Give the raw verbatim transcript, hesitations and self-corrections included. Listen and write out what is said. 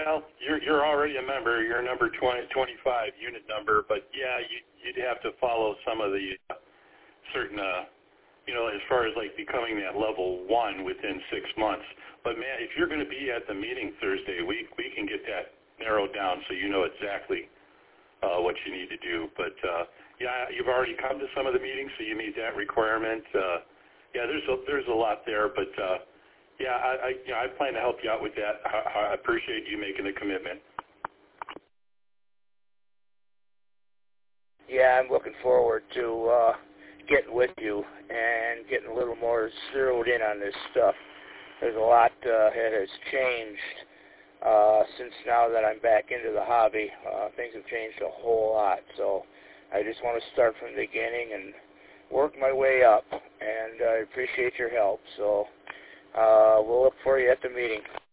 Well, you're you're already a member. You're number twenty, twenty-five unit number, but yeah, you, you'd have to follow some of the uh, certain, uh, you know, as far as like becoming that level one within six months. But man, if you're going to be at the meeting Thursday, we we can get that narrowed down so you know exactly uh, what you need to do. But uh, yeah, you've already come to some of the meetings, so you meet that requirement. Uh, yeah, there's a, there's a lot there, but. Uh, Yeah, I, I, you know, I plan to help you out with that. I, I appreciate you making the commitment. Yeah, I'm looking forward to uh, getting with you and getting a little more zeroed in on this stuff. There's a lot uh, that has changed uh, since now that I'm back into the hobby. Uh, things have changed a whole lot, so I just want to start from the beginning and work my way up, and I appreciate your help. So. Uh, we'll look for you at the meeting.